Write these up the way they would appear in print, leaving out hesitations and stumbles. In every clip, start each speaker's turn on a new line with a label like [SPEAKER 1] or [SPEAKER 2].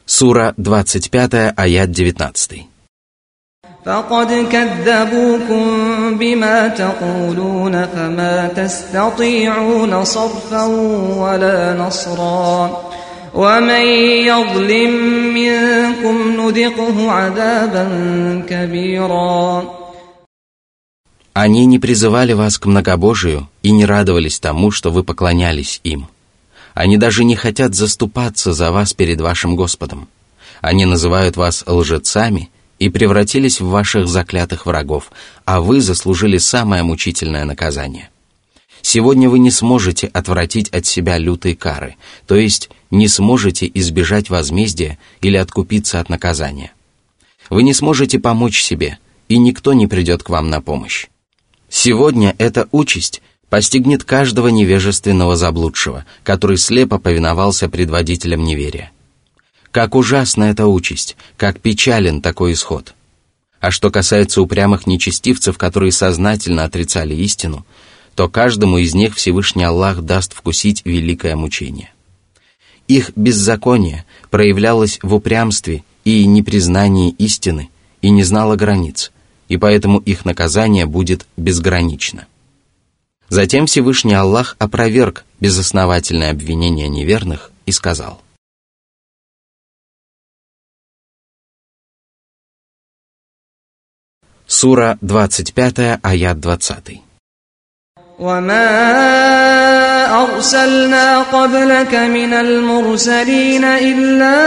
[SPEAKER 1] Сура 25, аят 19.
[SPEAKER 2] فَقَدْ كَذَّبُوكُمْ بِمَا تَقُولُونَ فَمَا تَسْتَطِيعُونَ صَرْفًا وَلَا نَصْرًا وَمَنْ يَظْلِمْ مِنْكُمْ نُذِقْهُ عَذَابًا كَبِيرًا.
[SPEAKER 1] Они не призывали вас к многобожию и не радовались тому, что вы поклонялись им. Они даже не хотят заступаться за вас перед вашим Господом. Они называют вас лжецами и превратились в ваших заклятых врагов, а вы заслужили самое мучительное наказание. Сегодня вы не сможете отвратить от себя лютые кары, то есть не сможете избежать возмездия или откупиться от наказания. Вы не сможете помочь себе, и никто не придет к вам на помощь. Сегодня эта участь постигнет каждого невежественного заблудшего, который слепо повиновался предводителям неверия. Как ужасна эта участь, как печален такой исход. А что касается упрямых нечестивцев, которые сознательно отрицали истину, то каждому из них Всевышний Аллах даст вкусить великое мучение. Их беззаконие проявлялось в упрямстве и непризнании истины и не знало границ, и поэтому их наказание будет безгранично. Затем Всевышний Аллах опроверг безосновательное обвинение неверных и сказал: Сура 25, аят 20.
[SPEAKER 2] وَمَا أَرْسَلْنَا قَبْلَكَ مِنَ الْمُرْسَلِينَ إِلَّا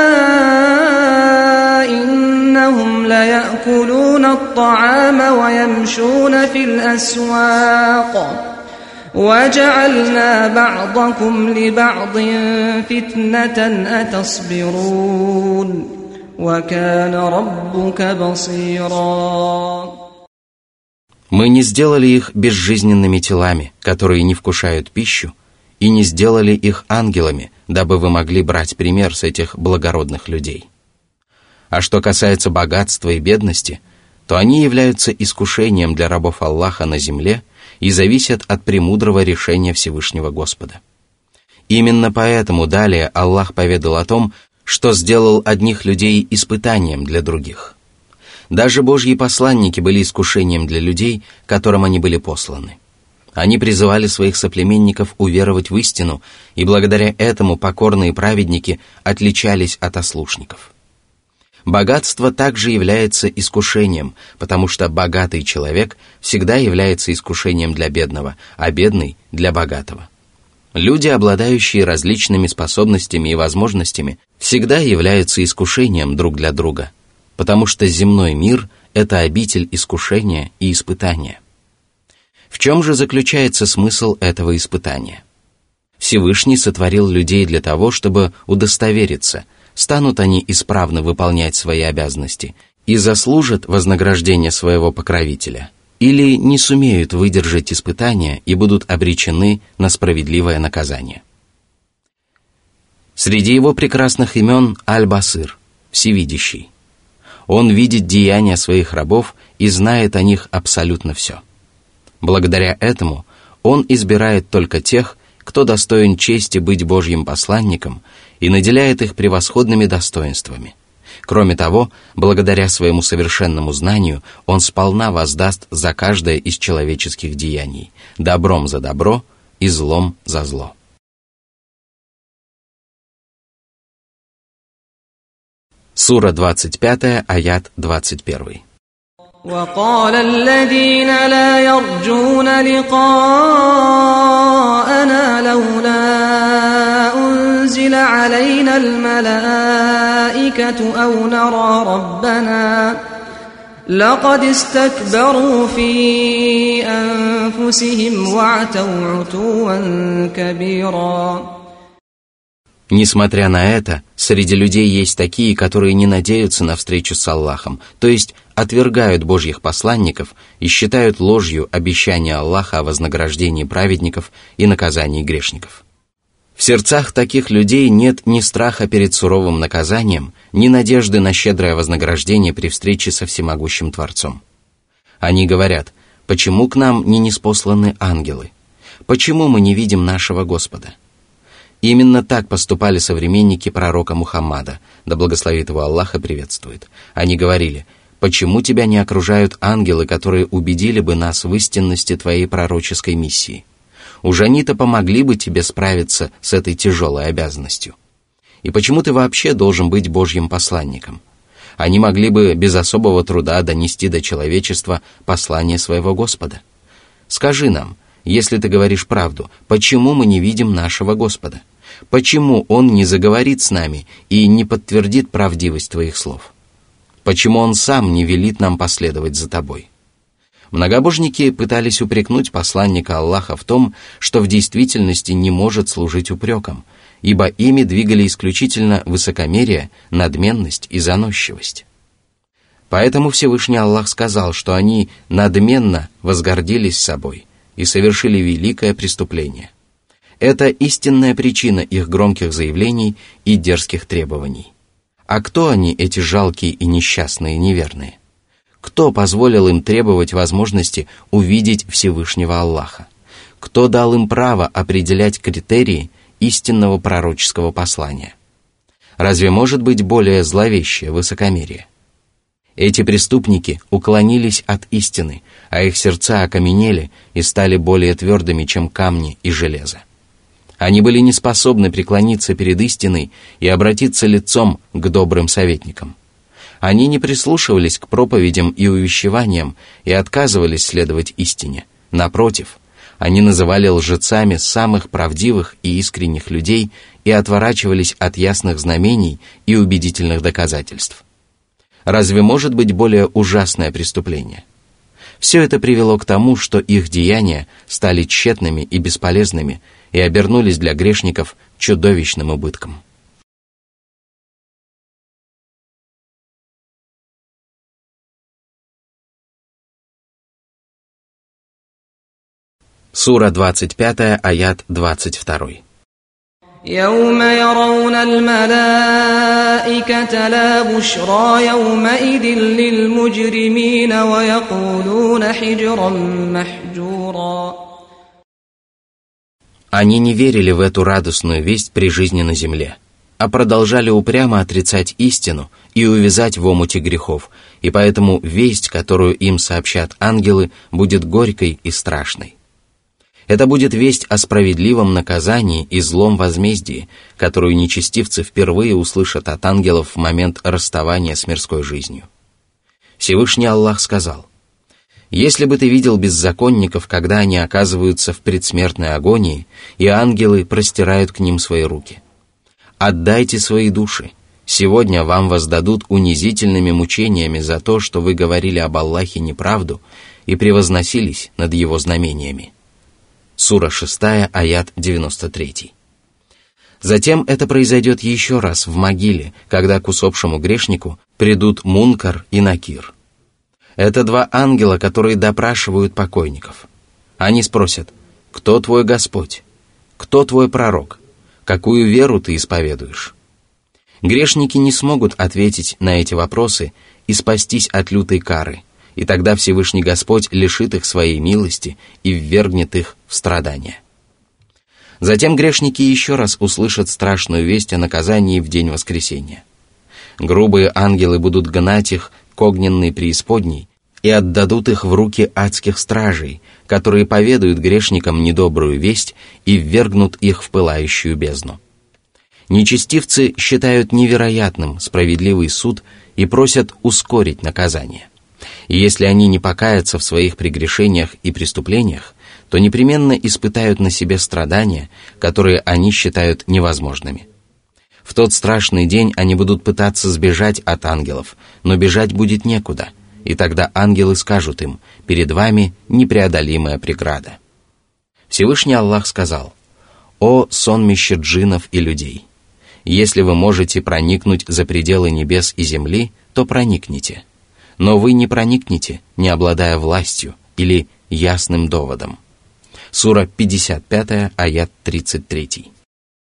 [SPEAKER 2] إِنَّهُمْ لَيَأْكُلُونَ الطَّعَامَ وَيَمْشُونَ فِي الْأَسْوَاقِ وَجَعَلْنَا بَعْضَكُمْ لِبَعْضٍ فِتْنَةً أَتَصْبِرُونَ وَكَانَ رَبُّكَ بَصِيرًا.
[SPEAKER 1] Мы не сделали их безжизненными телами, которые не вкушают пищу, и не сделали их ангелами, дабы вы могли брать пример с этих благородных людей. А что касается богатства и бедности, то они являются искушением для рабов Аллаха на земле и зависят от премудрого решения Всевышнего Господа. Именно поэтому далее Аллах поведал о том, что сделал одних людей испытанием для других. Даже Божьи посланники были искушением для людей, которым они были посланы. Они призывали своих соплеменников уверовать в истину, и благодаря этому покорные праведники отличались от ослушников. Богатство также является искушением, потому что богатый человек всегда является искушением для бедного, а бедный – для богатого. Люди, обладающие различными способностями и возможностями, всегда являются искушением друг для друга, потому что земной мир – это обитель искушения и испытания. В чем же заключается смысл этого испытания? Всевышний сотворил людей для того, чтобы удостовериться, станут они исправно выполнять свои обязанности и заслужат вознаграждение своего покровителя, или не сумеют выдержать испытания и будут обречены на справедливое наказание. Среди его прекрасных имен Аль-Басир – Всевидящий. Он видит деяния своих рабов и знает о них абсолютно все. Благодаря этому он избирает только тех, кто достоин чести быть Божьим посланником, и наделяет их превосходными достоинствами. Кроме того, благодаря своему совершенному знанию, он сполна воздаст за каждое из человеческих деяний, добром за добро и злом за зло. Сура 25, аят 21.
[SPEAKER 2] وقال الذين لا يرجون لقاءنا لولا أنزل علينا الملائكة أو نرى ربنا لقد استكبروا في أنفسهم وعتوا عتوا كبيرا.
[SPEAKER 1] Несмотря на это, среди людей есть такие, которые не надеются на встречу с Аллахом, то есть отвергают Божьих посланников и считают ложью обещания Аллаха о вознаграждении праведников и наказании грешников. В сердцах таких людей нет ни страха перед суровым наказанием, ни надежды на щедрое вознаграждение при встрече со всемогущим Творцом. Они говорят: почему к нам не ниспосланы ангелы? Почему мы не видим нашего Господа? Именно так поступали современники пророка Мухаммада, да благословит его Аллах и приветствует. Они говорили: «Почему тебя не окружают ангелы, которые убедили бы нас в истинности твоей пророческой миссии? Уж они-то помогли бы тебе справиться с этой тяжелой обязанностью. И почему ты вообще должен быть Божьим посланником? Они могли бы без особого труда донести до человечества послание своего Господа. Скажи нам, если ты говоришь правду, почему мы не видим нашего Господа? Почему Он не заговорит с нами и не подтвердит правдивость твоих слов? Почему Он сам не велит нам последовать за тобой?» Многобожники пытались упрекнуть посланника Аллаха в том, что в действительности не может служить упреком, ибо ими двигали исключительно высокомерие, надменность и заносчивость. Поэтому Всевышний Аллах сказал, что они надменно возгордились собой и совершили великое преступление. Это истинная причина их громких заявлений и дерзких требований. А кто они, эти жалкие и несчастные неверные? Кто позволил им требовать возможности увидеть Всевышнего Аллаха? Кто дал им право определять критерии истинного пророческого послания? Разве может быть более зловещее высокомерие? Эти преступники уклонились от истины, а их сердца окаменели и стали более твердыми, чем камни и железо. Они были не способны преклониться перед истиной и обратиться лицом к добрым советникам. Они не прислушивались к проповедям и увещеваниям и отказывались следовать истине. Напротив, они называли лжецами самых правдивых и искренних людей и отворачивались от ясных знамений и убедительных доказательств. Разве может быть более ужасное преступление? Все это привело к тому, что их деяния стали тщетными и бесполезными и обернулись для грешников чудовищным убытком. Сура 25, аят 22.
[SPEAKER 2] يوم يرون الملائكة لا بشرى يومئذ للمجرمين ويقولون حجرا محجورا.
[SPEAKER 1] Они не верили в эту радостную весть при жизни на земле, а продолжали упрямо отрицать истину и увязать в омуте грехов, и поэтому весть, которую им сообщат ангелы, будет горькой и страшной. Это будет весть о справедливом наказании и злом возмездии, которую нечестивцы впервые услышат от ангелов в момент расставания с мирской жизнью. Всевышний Аллах сказал: «Если бы ты видел беззаконников, когда они оказываются в предсмертной агонии, и ангелы простирают к ним свои руки. Отдайте свои души, сегодня вам воздадут унизительными мучениями за то, что вы говорили об Аллахе неправду и превозносились над Его знамениями». Сура 6, аят 93. Затем это произойдет еще раз в могиле, когда к усопшему грешнику придут Мункар и Накир. Это два ангела, которые допрашивают покойников. Они спросят: «Кто твой Господь? Кто твой пророк? Какую веру ты исповедуешь?» Грешники не смогут ответить на эти вопросы и спастись от лютой кары, и тогда Всевышний Господь лишит их своей милости и ввергнет их в страдания. Затем грешники еще раз услышат страшную весть о наказании в день воскресения. Грубые ангелы будут гнать их к огненной преисподней и отдадут их в руки адских стражей, которые поведают грешникам недобрую весть и ввергнут их в пылающую бездну. Нечестивцы считают невероятным справедливый суд и просят ускорить наказание. И если они не покаятся в своих прегрешениях и преступлениях, то непременно испытают на себе страдания, которые они считают невозможными. В тот страшный день они будут пытаться сбежать от ангелов, но бежать будет некуда, и тогда ангелы скажут им: «Перед вами непреодолимая преграда». Всевышний Аллах сказал: «О сонмище джиннов и людей! Если вы можете проникнуть за пределы небес и земли, то проникните. Но вы не проникнете, не обладая властью или ясным доводом». Сура 55, аят 33.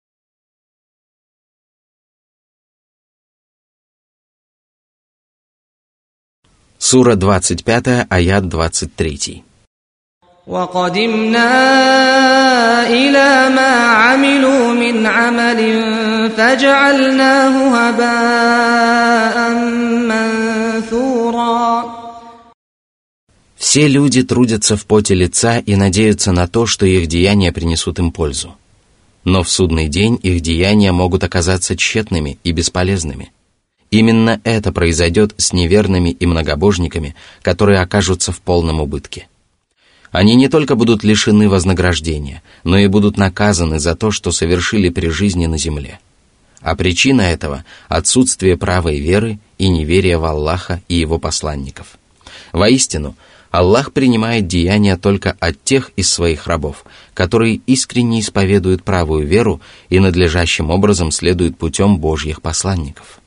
[SPEAKER 1] Сура 25, аят 23.
[SPEAKER 2] وَقَدِمْنَا إلى ما عملوا من عمل فجعلناه هباء منثورا.
[SPEAKER 1] Все люди трудятся в поте лица и надеются на то, что их деяния принесут им пользу. Но в судный день их деяния могут оказаться тщетными и бесполезными. Именно это произойдет с неверными и многобожниками, которые окажутся в полном убытке. Они не только будут лишены вознаграждения, но и будут наказаны за то, что совершили при жизни на земле. А причина этого – отсутствие правой веры и неверия в Аллаха и Его посланников. Воистину, Аллах принимает деяния только от тех из своих рабов, которые искренне исповедуют правую веру и надлежащим образом следуют путем Божьих посланников.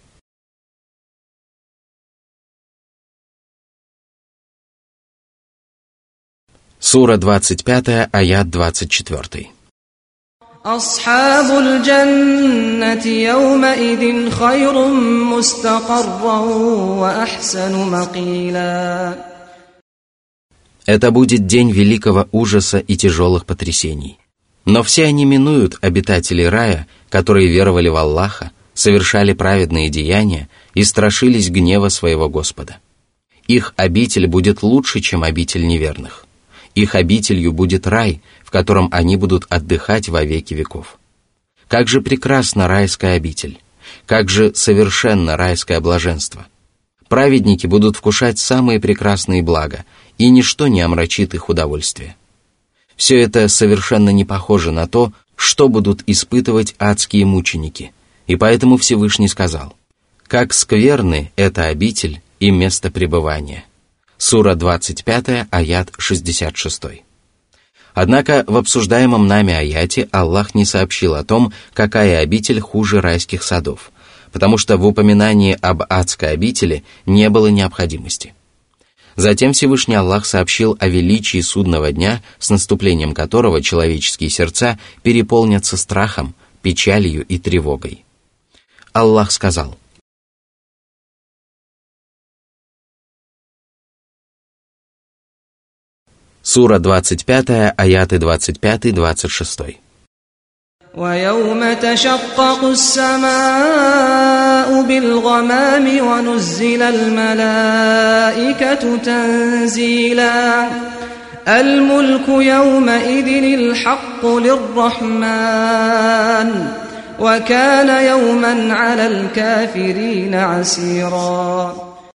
[SPEAKER 1] Сура 25, аят 24.
[SPEAKER 2] أصحاب الجنة يومئذ خير مستقرا وأحسن مقيلا.
[SPEAKER 1] Это будет день великого ужаса и тяжелых потрясений. Но все они минуют обитателей рая, которые веровали в Аллаха, совершали праведные деяния и страшились гнева своего Господа. Их обитель будет лучше, чем обитель неверных. Их обителью будет рай, в котором они будут отдыхать во веки веков. Как же прекрасна райская обитель! Как же совершенно райское блаженство! Праведники будут вкушать самые прекрасные блага, и ничто не омрачит их удовольствие. Все это совершенно не похоже на то, что будут испытывать адские мученики, и поэтому Всевышний сказал: «Как скверны эта обитель и место пребывания». Сура 25, аят 66. Однако в обсуждаемом нами аяте Аллах не сообщил о том, какая обитель хуже райских садов, потому что в упоминании об адской обители не было необходимости. Затем Всевышний Аллах сообщил о величии судного дня, с наступлением которого человеческие сердца переполнятся страхом, печалью и тревогой. Аллах сказал: Сура 25, аяты 25-26.
[SPEAKER 2] وَيَوْمَ تَشَقَّقُ السَّمَاءُ بِالْغَمَامِ وَنُزِّلَ الْمَلَائِكَةُ تَنزِيلًا الْمُلْكُ يَوْمَئِذٍ الْحَقُّ لِلرَّحْمَنِ وَكَانَ يَوْمًا عَلَى الْكَافِرِينَ عَسِيرًا.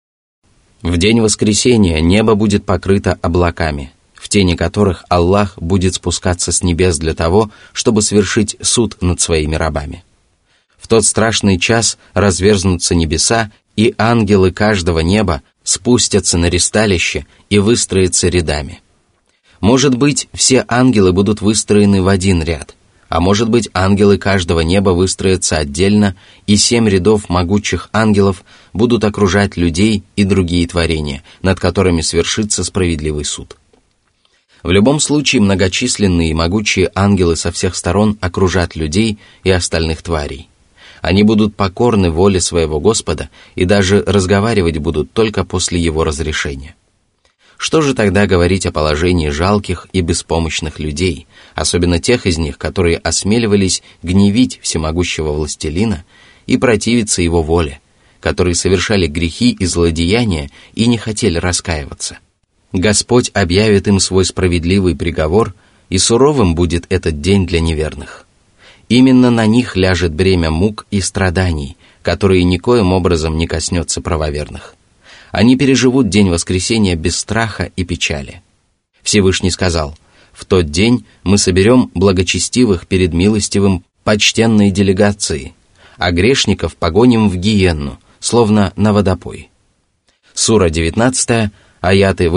[SPEAKER 1] В день воскресения небо будет покрыто облаками, в тени которых Аллах будет спускаться с небес для того, чтобы совершить суд над своими рабами. В тот страшный час разверзнутся небеса, и ангелы каждого неба спустятся на ристалище и выстроятся рядами. Может быть, все ангелы будут выстроены в один ряд, а может быть, ангелы каждого неба выстроятся отдельно, и 7 рядов могучих ангелов будут окружать людей и другие творения, над которыми свершится справедливый суд. В любом случае, многочисленные и могучие ангелы со всех сторон окружат людей и остальных тварей. Они будут покорны воле своего Господа и даже разговаривать будут только после Его разрешения. Что же тогда говорить о положении жалких и беспомощных людей, особенно тех из них, которые осмеливались гневить всемогущего властелина и противиться его воле, которые совершали грехи и злодеяния и не хотели раскаиваться? Господь объявит им свой справедливый приговор, и суровым будет этот день для неверных. Именно на них ляжет бремя мук и страданий, которые никоим образом не коснется правоверных. Они переживут день воскресения без страха и печали. Всевышний сказал: «В тот день мы соберем благочестивых перед милостивым почтенной делегацией, а грешников погоним в гиенну, словно на водопой». Сура 19, аяты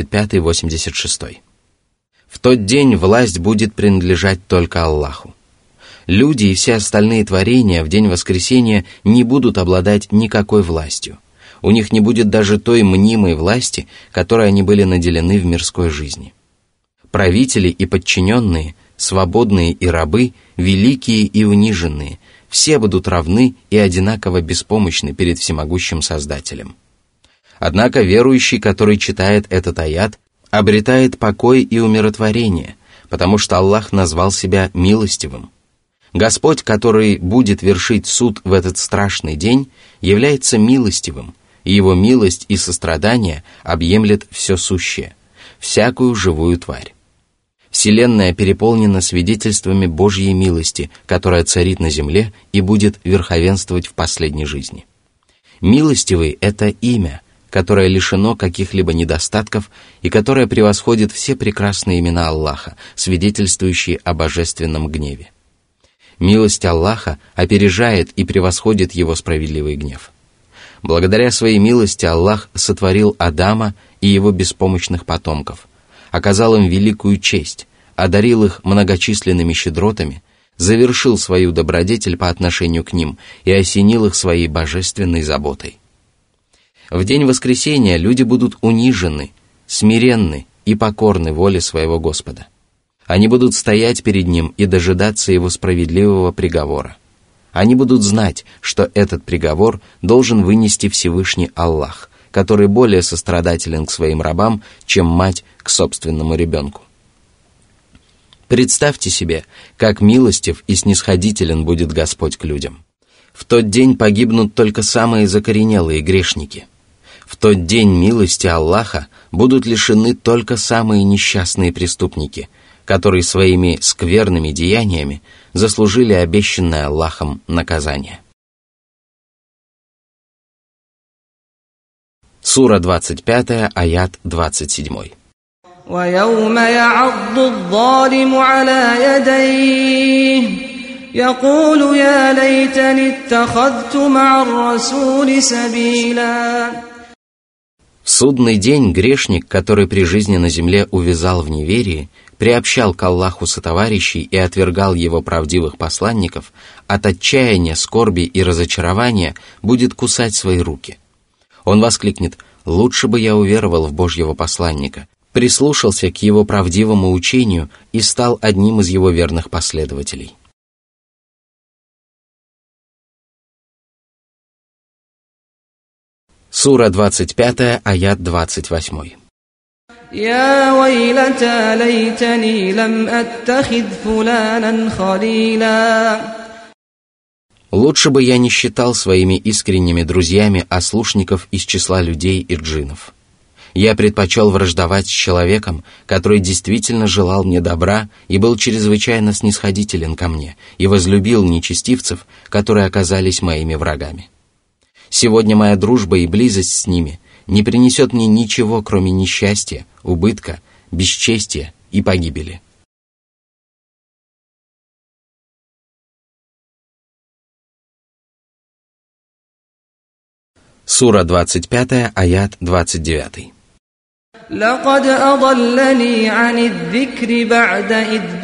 [SPEAKER 1] 85-86. В тот день власть будет принадлежать только Аллаху. Люди и все остальные творения в день воскресения не будут обладать никакой властью. У них не будет даже той мнимой власти, которой они были наделены в мирской жизни. Правители и подчиненные, свободные и рабы, великие и униженные, все будут равны и одинаково беспомощны перед всемогущим Создателем. Однако верующий, который читает этот аят, обретает покой и умиротворение, потому что Аллах назвал себя милостивым. Господь, который будет вершить суд в этот страшный день, является милостивым, и Его милость и сострадание объемлет все сущее, всякую живую тварь. Вселенная переполнена свидетельствами Божьей милости, которая царит на земле и будет верховенствовать в последней жизни. Милостивый – это имя, которое лишено каких-либо недостатков и которое превосходит все прекрасные имена Аллаха, свидетельствующие о божественном гневе. Милость Аллаха опережает и превосходит Его справедливый гнев. Благодаря своей милости Аллах сотворил Адама и его беспомощных потомков, оказал им великую честь, одарил их многочисленными щедротами, завершил свою добродетель по отношению к ним и осенил их своей божественной заботой. В день воскресения люди будут унижены, смиренны и покорны воле своего Господа. Они будут стоять перед Ним и дожидаться Его справедливого приговора. Они будут знать, что этот приговор должен вынести Всевышний Аллах, который более сострадателен к своим рабам, чем мать к собственному ребенку. Представьте себе, как милостив и снисходителен будет Господь к людям. В тот день погибнут только самые закоренелые грешники. В тот день милости Аллаха будут лишены только самые несчастные преступники, которые своими скверными деяниями заслужили обещанное Аллахом наказание. Сура 25, аят 27.
[SPEAKER 2] وَيَوْمَ يَعَضُّ الظَّالِمُ عَلَى يَدَيْهِ يَقُولُ يَا لَيْتَنِي اتَّخَذْتُ مَعَ الرَّسُولِ سَبِيلًا.
[SPEAKER 1] В судный день грешник, который при жизни на земле увязал в неверии, приобщал к Аллаху сотоварищей и отвергал его правдивых посланников, от отчаяния, скорби и разочарования будет кусать свои руки. Он воскликнет: «Лучше бы я уверовал в Божьего посланника, прислушался к его правдивому учению и стал одним из его верных последователей». Сура 25, аят 28.
[SPEAKER 2] يا ويلتى ليتني لم أتخذ فلانا خليلا.
[SPEAKER 1] Лучше бы я не считал своими искренними друзьями ослушников из числа людей и джиннов. Я предпочел враждовать с человеком, который действительно желал мне добра и был чрезвычайно снисходителен ко мне, и возлюбил нечестивцев, которые оказались моими врагами. Сегодня моя дружба и близость с ними не принесет мне ничего, кроме несчастья, убытка, бесчестия и погибели. Сура 25, аят 29.
[SPEAKER 2] لقد أضلني عن الذكر بعد إذ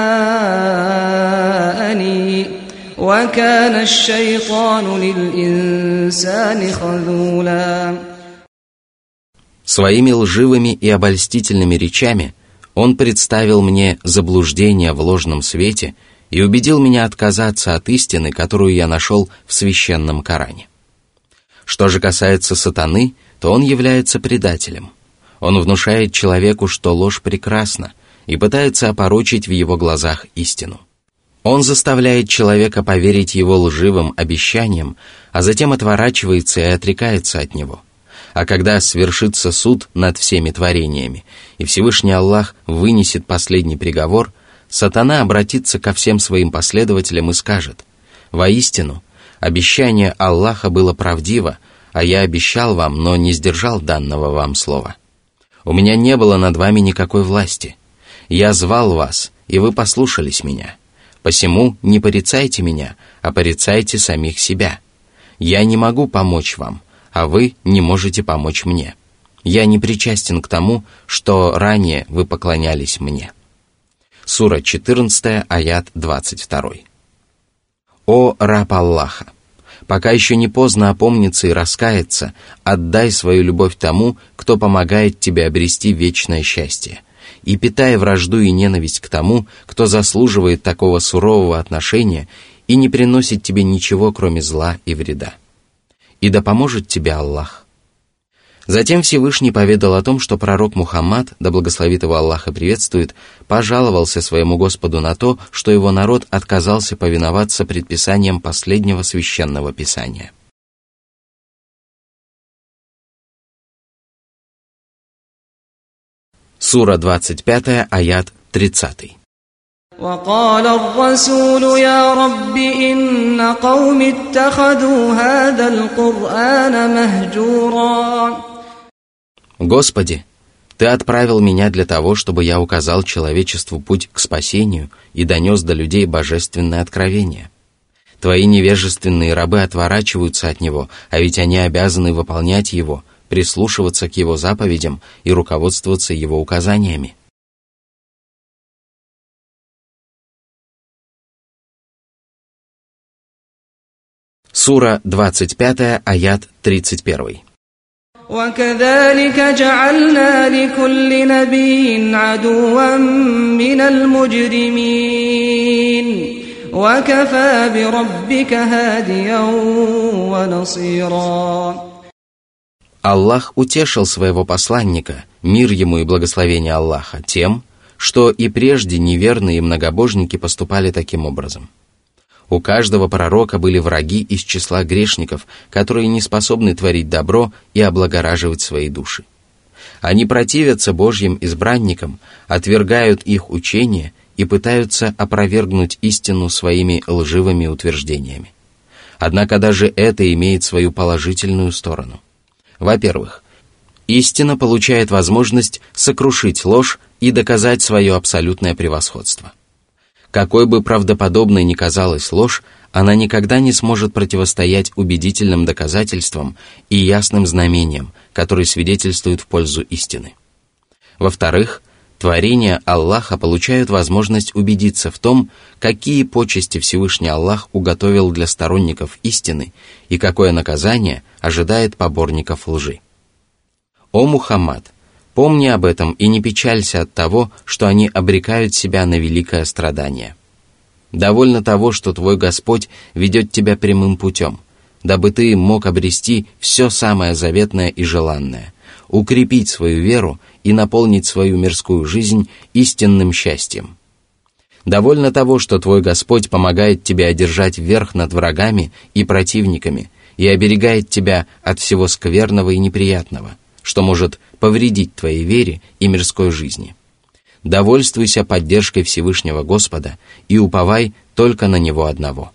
[SPEAKER 2] جاءني وكان الشيطان للإنسان خذولا.
[SPEAKER 1] Своими лживыми и обольстительными речами он представил мне заблуждение в ложном свете и убедил меня отказаться от истины, которую я нашел в священном Коране. Что же касается сатаны, то он является предателем. Он внушает человеку, что ложь прекрасна, и пытается опорочить в его глазах истину. Он заставляет человека поверить его лживым обещаниям, а затем отворачивается и отрекается от него. А когда свершится суд над всеми творениями, и Всевышний Аллах вынесет последний приговор, сатана обратится ко всем своим последователям и скажет: «Воистину, обещание Аллаха было правдиво, а я обещал вам, но не сдержал данного вам слова. У меня не было над вами никакой власти. Я звал вас, и вы послушались меня. Посему не порицайте меня, а порицайте самих себя. Я не могу помочь вам, а вы не можете помочь мне. Я не причастен к тому, что ранее вы поклонялись мне». Сура 14, аят 22. «О раб Аллаха! Пока еще не поздно опомниться и раскаяться, отдай свою любовь тому, кто помогает тебе обрести вечное счастье, и питай вражду и ненависть к тому, кто заслуживает такого сурового отношения и не приносит тебе ничего, кроме зла и вреда. И да поможет тебе Аллах». Затем Всевышний поведал о том, что пророк Мухаммад, да благословит его Аллах и приветствует, пожаловался своему Господу на то, что его народ отказался повиноваться предписаниям последнего священного писания. Сура 25, аят 30.
[SPEAKER 2] وقال الرسول يا رب إن قوم اتخذوا هذا القرآن مهجورا.
[SPEAKER 1] Господи, Ты отправил меня для того, чтобы я указал человечеству путь к спасению и донес до людей божественное откровение. Твои невежественные рабы отворачиваются от него, а ведь они обязаны выполнять его, прислушиваться к его заповедям и руководствоваться его указаниями. Сура 25, аят 31.
[SPEAKER 2] وكذلك جعلنا لكل نبي عدوا من المجرمين وكفى بربك هاديا ونصيرا.
[SPEAKER 1] Аллах утешил своего посланника, мир ему и благословение Аллаха, тем, что и прежде неверные многобожники поступали таким образом. У каждого пророка были враги из числа грешников, которые не способны творить добро и облагораживать свои души. Они противятся Божьим избранникам, отвергают их учения и пытаются опровергнуть истину своими лживыми утверждениями. Однако даже это имеет свою положительную сторону. Во-первых, истина получает возможность сокрушить ложь и доказать свое абсолютное превосходство. Какой бы правдоподобной ни казалась ложь, она никогда не сможет противостоять убедительным доказательствам и ясным знамениям, которые свидетельствуют в пользу истины. Во-вторых, творения Аллаха получают возможность убедиться в том, какие почести Всевышний Аллах уготовил для сторонников истины и какое наказание ожидает поборников лжи. О Мухаммад! Помни об этом и не печалься от того, что они обрекают себя на великое страдание. Довольно того, что твой Господь ведет тебя прямым путем, дабы ты мог обрести все самое заветное и желанное, укрепить свою веру и наполнить свою мирскую жизнь истинным счастьем. Довольно того, что твой Господь помогает тебе одержать верх над врагами и противниками и оберегает тебя от всего скверного и неприятного, что может повредить твоей вере и мирской жизни. Довольствуйся поддержкой Всевышнего Господа и уповай только на Него одного.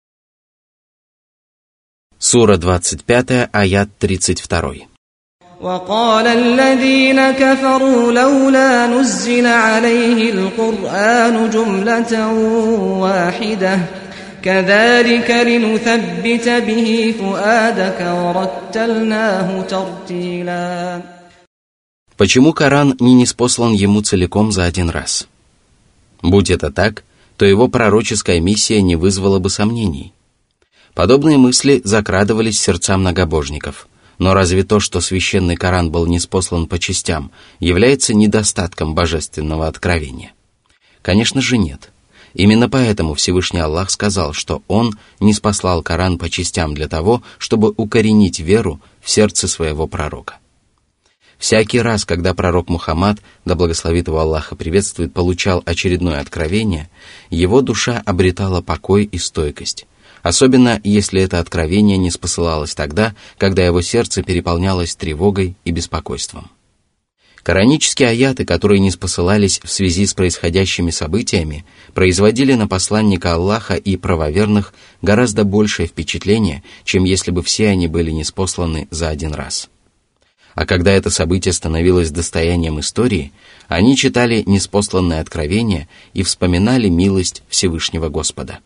[SPEAKER 1] Сура 25, аят 32.
[SPEAKER 2] وقال الذين كفروا لولا نزل عليه القرآن جملة واحدة كذلك لنثبت به فؤادك ورتلناه ترتيلا.
[SPEAKER 1] Почему Коран не ниспослан ему целиком за один раз? Будь это так, то его пророческая миссия не вызвала бы сомнений. Подобные мысли закрадывались в сердца многобожников. Но разве то, что священный Коран был ниспослан по частям, является недостатком божественного откровения? Конечно же нет. Именно поэтому Всевышний Аллах сказал, что Он ниспослал Коран по частям для того, чтобы укоренить веру в сердце своего пророка. Всякий раз, когда пророк Мухаммад, да благословит его Аллах и приветствует, получал очередное откровение, его душа обретала покой и стойкость, особенно если это откровение не спосылалось тогда, когда его сердце переполнялось тревогой и беспокойством. Коранические аяты, которые не спосылались в связи с происходящими событиями, производили на посланника Аллаха и правоверных гораздо большее впечатление, чем если бы все они были ниспосланы за один раз. А когда это событие становилось достоянием истории, они читали ниспосланное откровение и вспоминали милость Всевышнего Господа.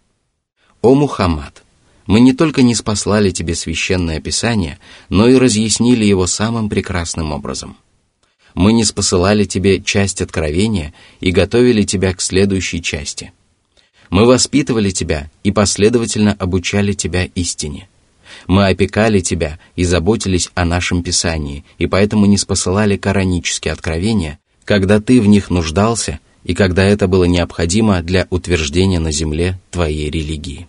[SPEAKER 1] О Мухаммад! Мы не только ниспослали тебе священное писание, но и разъяснили его самым прекрасным образом. Мы ниспосылали тебе часть откровения и готовили тебя к следующей части. Мы воспитывали тебя и последовательно обучали тебя истине. Мы опекали тебя и заботились о нашем Писании, и поэтому ниспосылали коранические откровения, когда ты в них нуждался и когда это было необходимо для утверждения на земле твоей религии.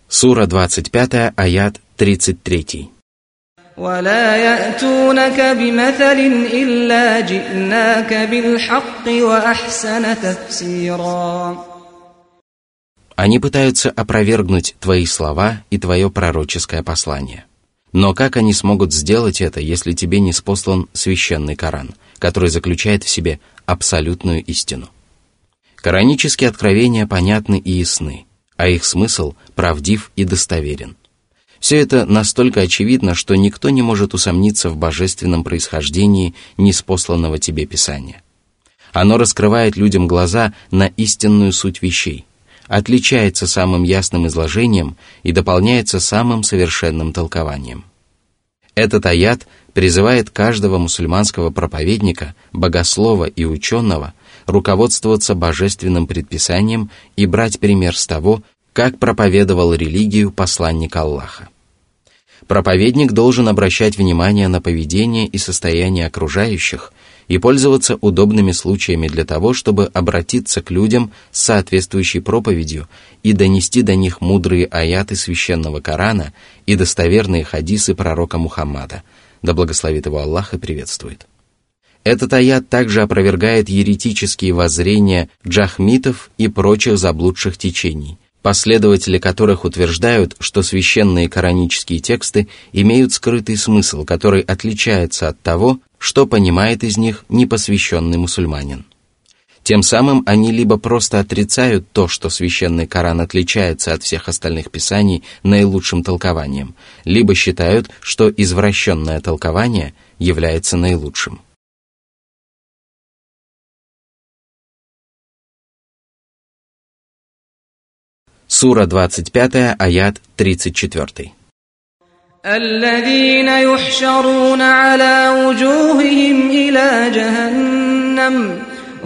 [SPEAKER 1] Сура 25, аят 33.
[SPEAKER 2] ولا يأتونك بمثل إلا جئناك بالحق وأحسن تفسيرا.
[SPEAKER 1] Они пытаются опровергнуть твои слова и твое пророческое послание. Но как они смогут сделать это, если тебе не спослан священный Коран, который заключает в себе абсолютную истину? Коранические откровения понятны и ясны, а их смысл правдив и достоверен. Все это настолько очевидно, что никто не может усомниться в божественном происхождении ниспосланного тебе Писания. Оно раскрывает людям глаза на истинную суть вещей, отличается самым ясным изложением и дополняется самым совершенным толкованием. Этот аят призывает каждого мусульманского проповедника, богослова и ученого руководствоваться божественным предписанием и брать пример с того, как проповедовал религию посланник Аллаха. Проповедник должен обращать внимание на поведение и состояние окружающих и пользоваться удобными случаями для того, чтобы обратиться к людям с соответствующей проповедью и донести до них мудрые аяты священного Корана и достоверные хадисы пророка Мухаммада, да благословит его Аллах и приветствует. Этот аят также опровергает еретические воззрения джахмитов и прочих заблудших течений, последователи которых утверждают, что священные коранические тексты имеют скрытый смысл, который отличается от того, что понимает из них непосвященный мусульманин. Тем самым они либо просто отрицают то, что священный Коран отличается от всех остальных писаний наилучшим толкованием, либо считают, что извращенное толкование является наилучшим. Сура 25, аят 34.
[SPEAKER 2] الذين يحشرون على وجوههم إلى جهنم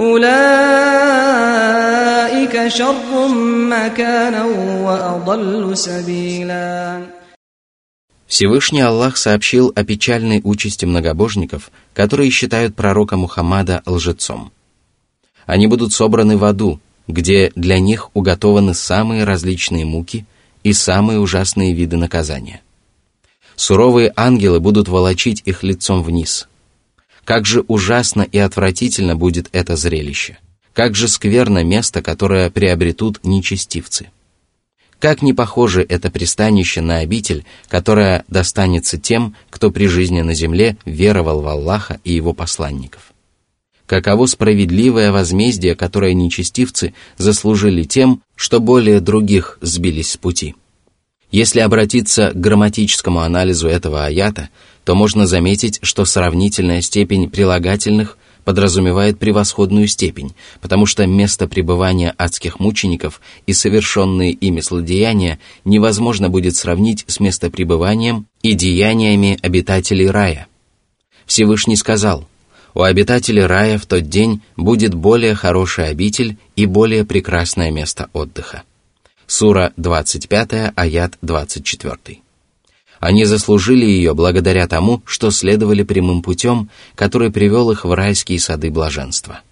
[SPEAKER 2] أولئك شر مكانا وأضل سبيلا.
[SPEAKER 1] Всевышний Аллах сообщил о печальной участи многобожников, которые считают пророка Мухаммада лжецом. Они будут собраны в аду, где для них уготованы самые различные муки и самые ужасные виды наказания. Суровые ангелы будут волочить их лицом вниз. Как же ужасно и отвратительно будет это зрелище! Как же скверно место, которое приобретут нечестивцы! Как не похоже это пристанище на обитель, которая достанется тем, кто при жизни на земле веровал в Аллаха и его посланников. Каково справедливое возмездие, которое нечестивцы заслужили тем, что более других сбились с пути. Если обратиться к грамматическому анализу этого аята, то можно заметить, что сравнительная степень прилагательных подразумевает превосходную степень, потому что место пребывания адских мучеников и совершенные ими злодеяния невозможно будет сравнить с местопребыванием и деяниями обитателей рая. Всевышний сказал: «У обитателей рая в тот день будет более хороший обитель и более прекрасное место отдыха». Сура 25, аят 24. Они заслужили ее благодаря тому, что следовали прямым путем, который привел их в райские сады блаженства.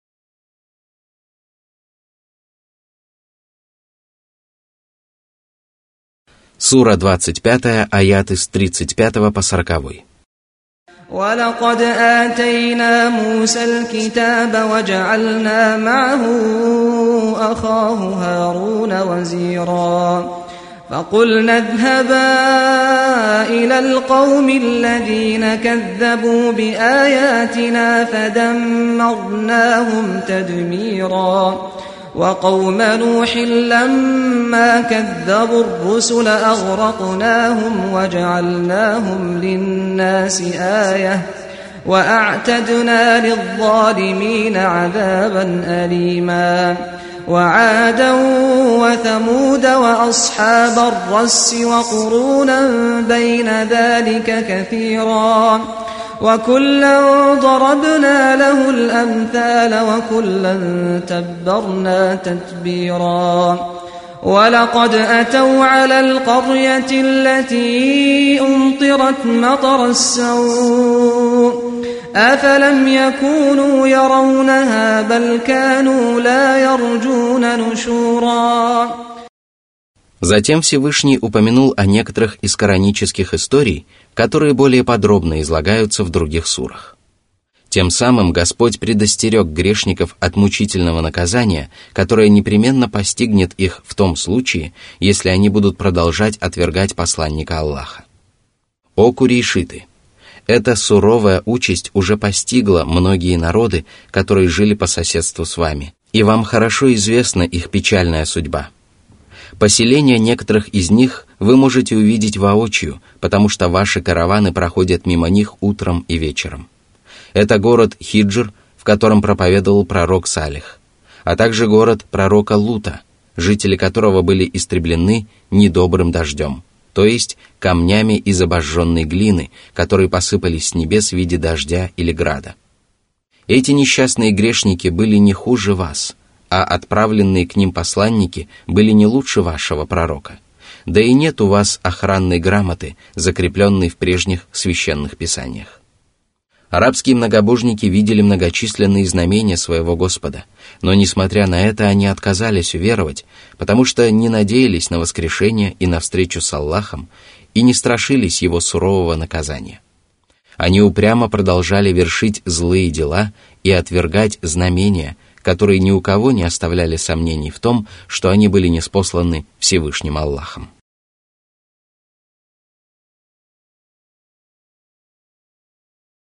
[SPEAKER 1] Сура 25, аяты с 35 по 40.
[SPEAKER 2] ولقد آتينا موسى الكتاب وجعلنا معه أخاه هارون وزيرا فقلنا اذهبا إلى القوم الذين كذبوا بآياتنا فدمرناهم تدميرا وقوم نوح لما كذبوا الرسل أغرقناهم وجعلناهم للناس آية وأعتدنا للظالمين عذابا أليما وعادا وثمود وأصحاب الرس وقرونا بين ذلك كثيرا وكلا ضربنا له الأمثال وكلا تبرنا تتبيرا ولقد أتوا على القرية التي أمطرت مطر السوء أفلم يكونوا يرونها بل كانوا لا يرجون نشورا.
[SPEAKER 1] Затем Всевышний упомянул о некоторых из коранических историй, которые более подробно излагаются в других сурах. Тем самым Господь предостерег грешников от мучительного наказания, которое непременно постигнет их в том случае, если они будут продолжать отвергать посланника Аллаха. О курейшиты! Эта суровая участь уже постигла многие народы, которые жили по соседству с вами, и вам хорошо известна их печальная судьба. Поселения некоторых из них вы можете увидеть воочию, потому что ваши караваны проходят мимо них утром и вечером. Это город Хиджр, в котором проповедовал пророк Салих, а также город пророка Лута, жители которого были истреблены недобрым дождем, то есть камнями из обожженной глины, которые посыпались с небес в виде дождя или града. Эти несчастные грешники были не хуже вас, а отправленные к ним посланники были не лучше вашего пророка. Да и нет у вас охранной грамоты, закрепленной в прежних священных писаниях. Арабские многобожники видели многочисленные знамения своего Господа, но, несмотря на это, они отказались уверовать, потому что не надеялись на воскрешение и на встречу с Аллахом и не страшились его сурового наказания. Они упрямо продолжали вершить злые дела и отвергать знамения, которые ни у кого не оставляли сомнений в том, что они были ниспосланы Всевышним Аллахом.